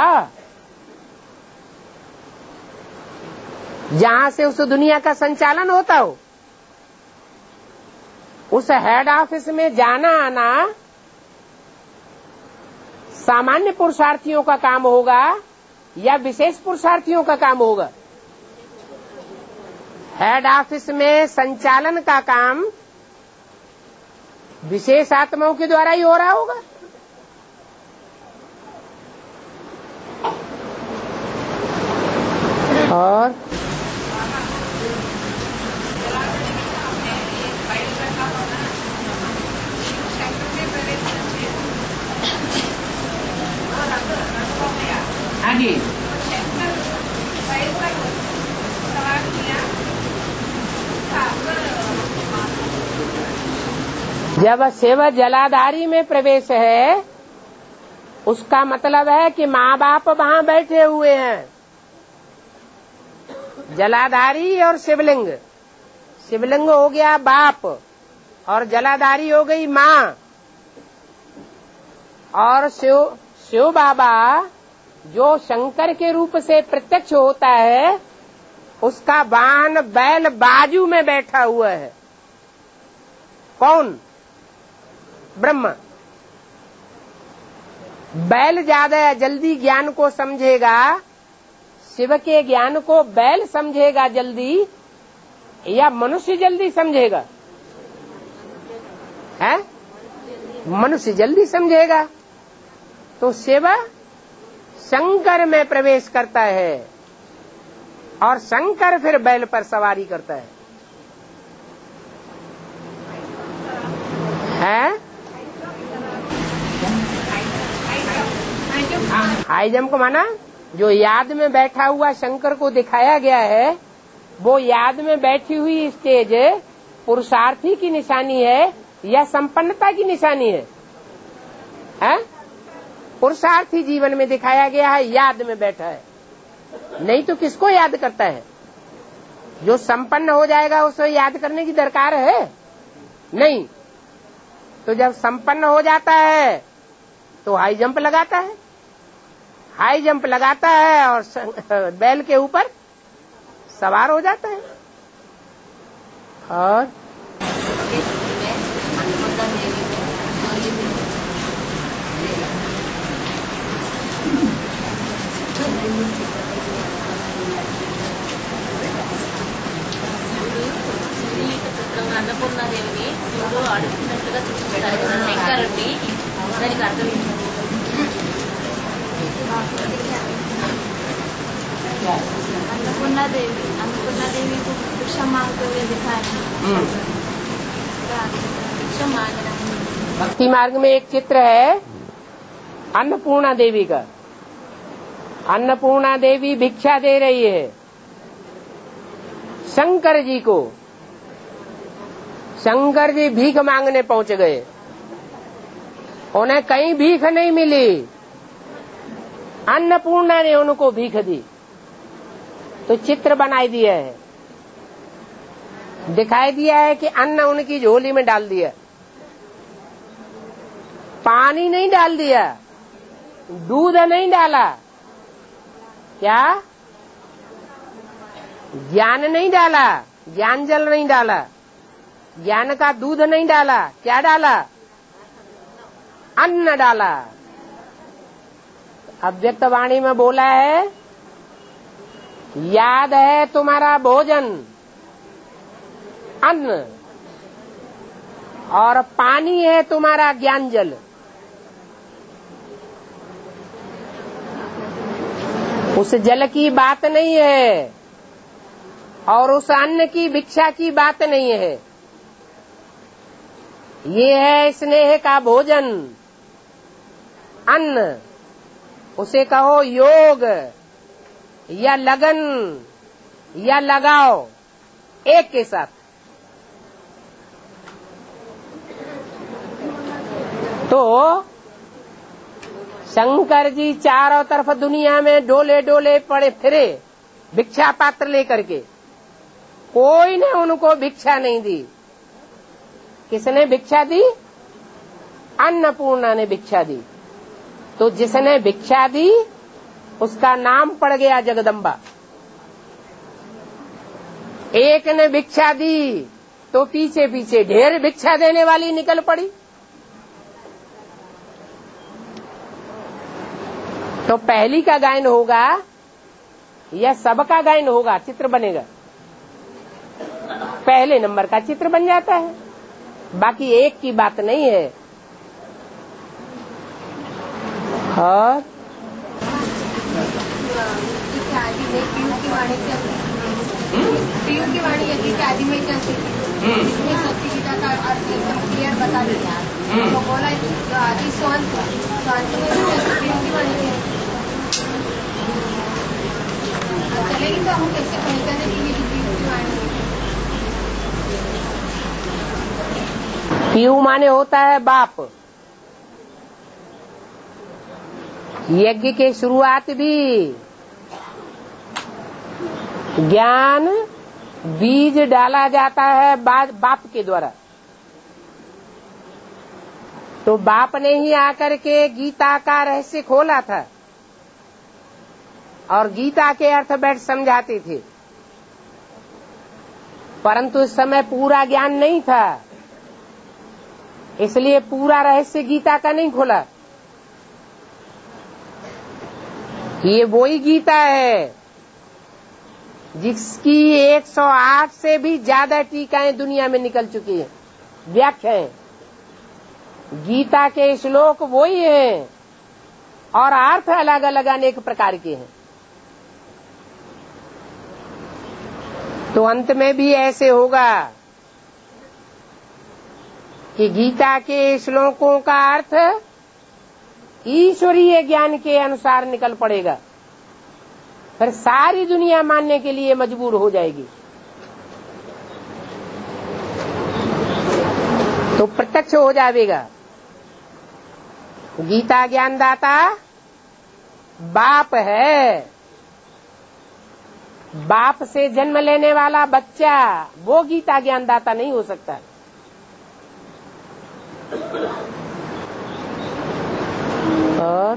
जहां से उस दुनिया का संचालन होता हो। उस हेड ऑफिस में जाना आना सामान्य पुरुषार्थियों का काम होगा या विशेष पुरुषार्थियों का काम होगा? हेड ऑफिस में संचालन का काम विशेष आत्माओं के द्वारा ही हो रहा होगा। और आगे जब शिव जलाधारी में प्रवेश है, उसका मतलब है कि माँ बाप वहां बैठे हुए हैं। जलाधारी और शिवलिंग, शिवलिंग हो गया बाप और जलाधारी हो गई माँ। और शिव शिव बाबा जो शंकर के रूप से प्रत्यक्ष होता है, उसका वाहन बैल बाजू में बैठा हुआ है। कौन? ब्रह्मा। बैल ज्यादा जल्दी ज्ञान को समझेगा, शिव के ज्ञान को बैल समझेगा जल्दी या मनुष्य जल्दी समझेगा? है मनुष्य जल्दी समझेगा। तो शिव शंकर में प्रवेश करता है और शंकर फिर बैल पर सवारी करता है। है हाई जंप को माना जो याद में बैठा हुआ शंकर को दिखाया गया है, वो याद में बैठी हुई स्टेज पुरुषार्थी की निशानी है या संपन्नता की निशानी है? है पुरुषार्थी जीवन में दिखाया गया है, याद में बैठा है। नहीं तो किसको याद करता है? जो संपन्न हो जाएगा उसे याद करने की दरकार है नहीं। तो जब संपन्न हो जाता है तो हाई जंप लगाता है, हाई जंप लगाता है और बैल के ऊपर सवार हो जाता है। और అన్నపూర్ణాదేవిని శివుడు అడుగుతున్నట్లుగా చూపిస్తారు కదా శంకరుడిని, దానికి అర్థం ఏంటి? अन्नपूर्णा देवी अन्नपूर्णा देवी को भिक्षा मांगते हुए दिखाया। भिक्षा मांगना भक्ति मार्ग में एक चित्र है अन्नपूर्णा देवी का। अन्नपूर्णा देवी भिक्षा दे रही है शंकर जी को। शंकर जी भीख मांगने पहुंच गए, उन्हें कहीं भीख नहीं मिली, अन्नपूर्णा ने उनको भीख दी। तो चित्र बनाई दिया है, दिखाई दिया है कि अन्न उनकी झोली में डाल दिया, पानी नहीं डाल दिया, दूध नहीं डाला, क्या ज्ञान नहीं डाला, ज्ञान जल नहीं डाला, ज्ञान का दूध नहीं डाला, क्या डाला? अन्न डाला। अव्यक्त वाणी में बोला है, याद है तुम्हारा भोजन अन्न और पानी है तुम्हारा ज्ञान जल। उस जल की बात नहीं है और उस अन्न की भिक्षा की बात नहीं है, ये है स्नेह का भोजन अन्न। उसे कहो योग या लगन या लगाओ एक के साथ। तो शंकर जी चारों तरफ दुनिया में डोले डोले पड़े फिरे भिक्षा पात्र लेकर के, कोई ने उनको भिक्षा नहीं दी। किसने भिक्षा दी? अन्नपूर्णा ने भिक्षा दी। तो जिसने भिक्षा दी उसका नाम पड़ गया जगदम्बा। एक ने भिक्षा दी तो पीछे पीछे ढेर भिक्षा देने वाली निकल पड़ी। तो पहली का गायन होगा या सबका गायन होगा? चित्र बनेगा। पहले नंबर का चित्र बन जाता है, बाकी एक की बात नहीं है। और पीयू की वाणी यज्ञ के आदि में चलती थी, इसमें सत्य गीता का अर्थ एकदम क्लियर बता दिया। तो बोला जो आदि स्वांत स्वांत में पीयू की वाणी है, चलेगी तो हम कैसे पहचाने कि ये पीयू की वाणी है? पीयू माने होता है बाप। यज्ञ के शुरुआत भी ज्ञान बीज डाला जाता है बाप के द्वारा। तो बाप ने ही आकर के गीता का रहस्य खोला था और गीता के अर्थ बैठ समझाते थे, परंतु उस समय पूरा ज्ञान नहीं था, इसलिए पूरा रहस्य गीता का नहीं खोला। ये वही गीता है जिसकी एक सौ आठ से भी ज्यादा टीकाएं दुनिया में निकल चुकी है, व्याख्याएं। गीता के श्लोक वही हैं और अर्थ अलग अलग अनेक प्रकार के हैं। तो अंत में भी ऐसे होगा कि गीता के श्लोकों का अर्थ ईश्वरीय ज्ञान के अनुसार निकल पड़ेगा, फिर सारी दुनिया मानने के लिए मजबूर हो जाएगी। तो प्रत्यक्ष हो जाएगा गीता ज्ञानदाता बाप है। बाप से जन्म लेने वाला बच्चा वो गीता ज्ञानदाता नहीं हो सकता। और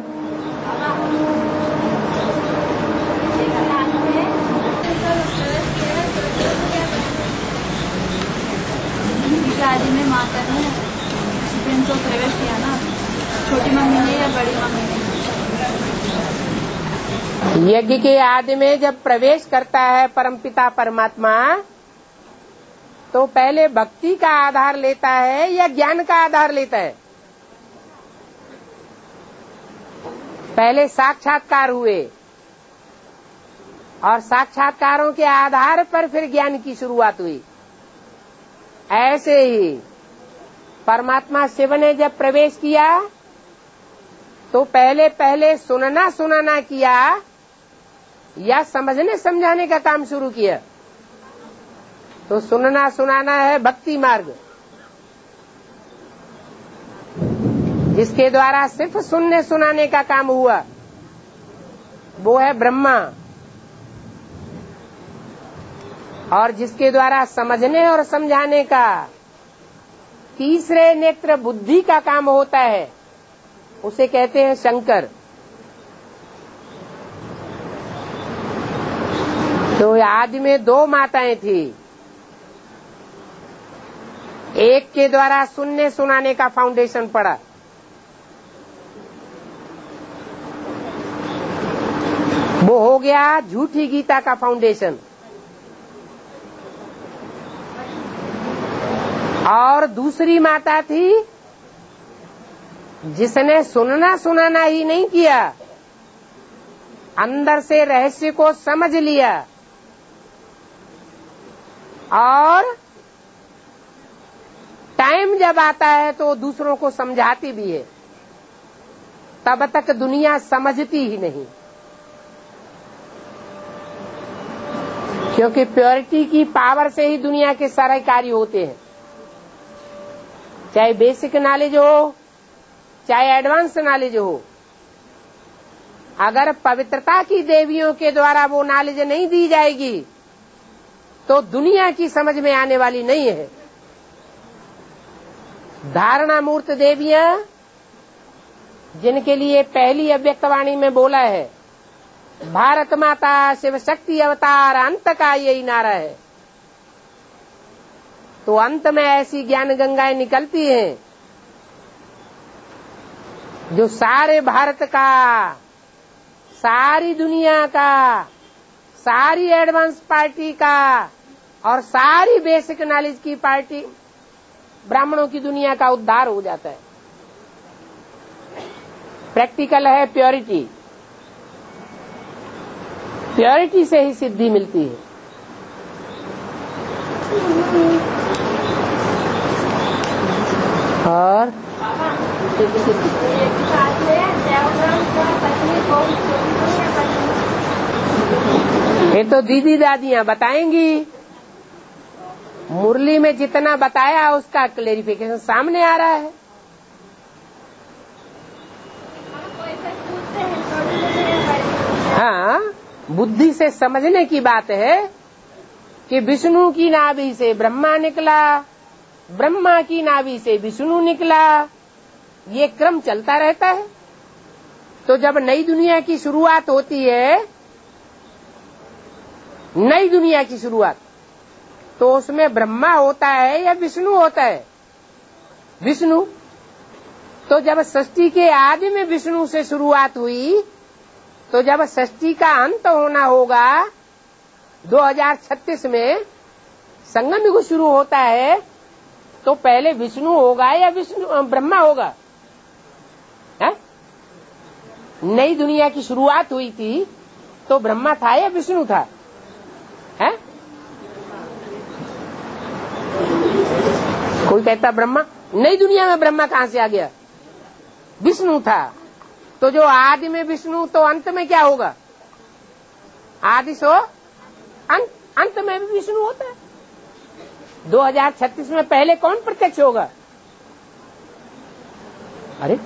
आदि में माता ने प्रेम को प्रवेश किया ना, छोटी मम्मी ने या बड़ी मम्मी ने? यज्ञ के आदि में जब प्रवेश करता है परमपिता परमात्मा, तो पहले भक्ति का आधार लेता है या ज्ञान का आधार लेता है? पहले साक्षात्कार हुए और साक्षात्कारों के आधार पर फिर ज्ञान की शुरुआत हुई। ऐसे ही परमात्मा शिव ने जब प्रवेश किया तो पहले पहले सुनना सुनाना किया या समझने समझाने का काम शुरू किया? तो सुनना सुनाना है भक्ति मार्ग, जिसके द्वारा सिर्फ सुनने सुनाने का काम हुआ वो है ब्रह्मा, और जिसके द्वारा समझने और समझाने का तीसरे नेत्र बुद्धि का काम होता है उसे कहते हैं शंकर। तो आदि में दो माताएं थी, एक के द्वारा सुनने सुनाने का फाउंडेशन पड़ा, वो हो गया झूठी गीता का फाउंडेशन, और दूसरी माता थी जिसने सुनना सुनाना ही नहीं किया, अंदर से रहस्य को समझ लिया और टाइम जब आता है तो दूसरों को समझाती भी है। तब तक दुनिया समझती ही नहीं, क्योंकि प्योरिटी की पावर से ही दुनिया के सारे कार्य होते हैं, चाहे बेसिक नॉलेज हो चाहे एडवांस नॉलेज हो। अगर पवित्रता की देवियों के द्वारा वो नॉलेज नहीं दी जाएगी तो दुनिया की समझ में आने वाली नहीं है। धारणा मूर्त देवियां, जिनके लिए पहली अव्यक्तवाणी में बोला है भारत माता शिव शक्ति अवतार, अंत का यही नारा है, तो अंत में ऐसी ज्ञान गंगाएं निकलती हैं जो सारे भारत का, सारी दुनिया का, सारी एडवांस पार्टी का और सारी बेसिक नॉलेज की पार्टी ब्राह्मणों की दुनिया का उद्धार हो जाता है। प्रैक्टिकल है प्योरिटी, प्योरिटी से ही सिद्धि मिलती है। और ये तो दीदी दादियां बताएंगी, मुरली में जितना बताया उसका क्लेरिफिकेशन सामने आ रहा है। हाँ, बुद्धि से समझने की बात है कि विष्णु की नाभि से ब्रह्मा निकला, ब्रह्मा की नाभि से विष्णु निकला, ये क्रम चलता रहता है। तो जब नई दुनिया की शुरुआत होती है, नई दुनिया की शुरुआत, तो उसमें ब्रह्मा होता है या विष्णु होता है? विष्णु। तो जब सृष्टि के आदि में विष्णु से शुरुआत हुई, तो जब सृष्टि का अंत होना होगा दो हज़ार छत्तीस में संगम युग शुरू होता है, तो पहले विष्णु होगा या विष्णु ब्रह्मा होगा? है? नई दुनिया की शुरुआत हुई थी तो ब्रह्मा था या विष्णु था? है? कोई कहता ब्रह्मा। नई दुनिया में ब्रह्मा कहां से आ गया? विष्णु था। तो जो आदि में विष्णु, तो अंत में क्या होगा? आदि सो अंत, अंत में भी विष्णु होता है। दो हज़ार छत्तीस में पहले कौन प्रत्यक्ष होगा? अरे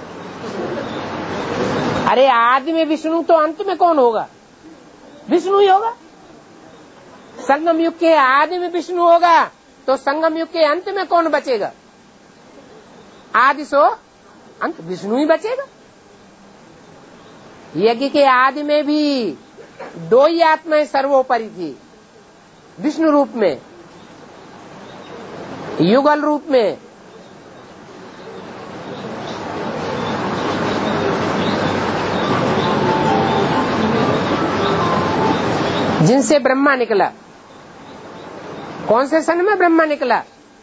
अरे आदि में विष्णु, तो अंत में कौन होगा? विष्णु ही होगा। संगम युग के आदि में विष्णु होगा, तो संगम युग के अंत में कौन बचेगा? आदि सो अंत, विष्णु ही बचेगा। यज्ञ के आदि में भी दो ही आत्माएं सर्वोपरि थी, विष्णु रूप में, युगल रूप में। जिनसे ब्रह्मा निकला। कौन से सन में ब्रह्मा निकला?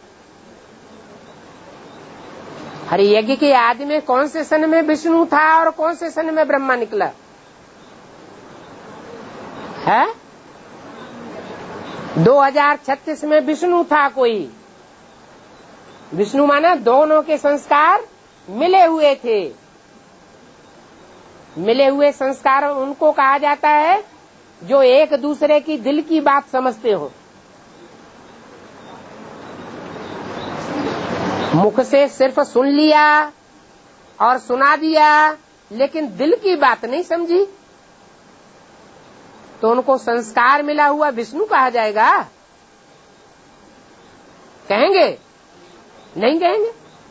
अरे यज्ञ के आदि में कौन से सन में विष्णु था और कौन से सन में ब्रह्मा निकला है? दो हज़ार छत्तीस में विष्णु था कोई। विष्णु माना दोनों के संस्कार मिले हुए थे। मिले हुए संस्कार उनको कहा जाता है जो एक दूसरे की दिल की बात समझते हो। मुख से सिर्फ सुन लिया और सुना दिया, लेकिन दिल की बात नहीं समझी, तो उनको संस्कार मिला हुआ विष्णु कहा जाएगा? कहेंगे? नहीं कहेंगे।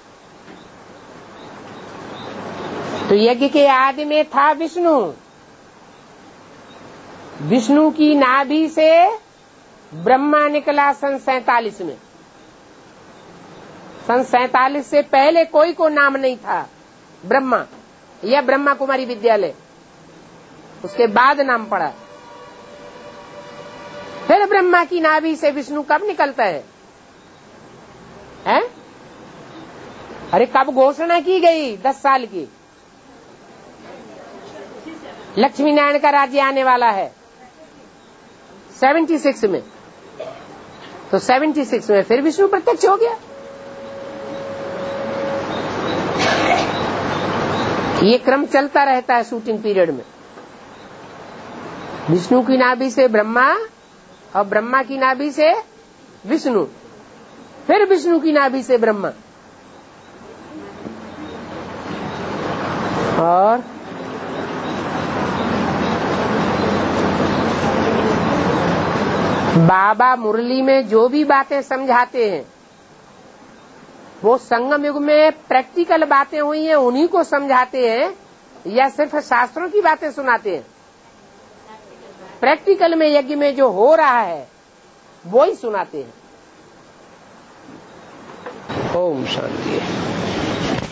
तो यज्ञ के आदि में था विष्णु। विष्णु की नाभि से ब्रह्मा निकला सन सैतालीस में। सन सैतालीस से पहले कोई को नाम नहीं था ब्रह्मा या ब्रह्मा कुमारी विद्यालय, उसके बाद नाम पड़ा। फिर ब्रह्मा की नाभि से विष्णु कब निकलता है? हैं? अरे कब घोषणा की गई? दस साल की। लक्ष्मी नारायण का राज्य आने वाला है छिहत्तर में, तो छिहत्तर में फिर विष्णु प्रत्यक्ष हो गया। ये क्रम चलता रहता है शूटिंग पीरियड में। विष्णु की नाभि से ब्रह्मा और ब्रह्मा की नाभि से विष्णु, फिर विष्णु की नाभि से ब्रह्मा। और बाबा मुरली में जो भी बातें समझाते हैं वो संगम युग में प्रैक्टिकल बातें हुई हैं उन्हीं को समझाते हैं या सिर्फ शास्त्रों की बातें सुनाते हैं? प्रैक्टिकल में यज्ञ में जो हो रहा है वो ही सुनाते हैं। ओम शांति।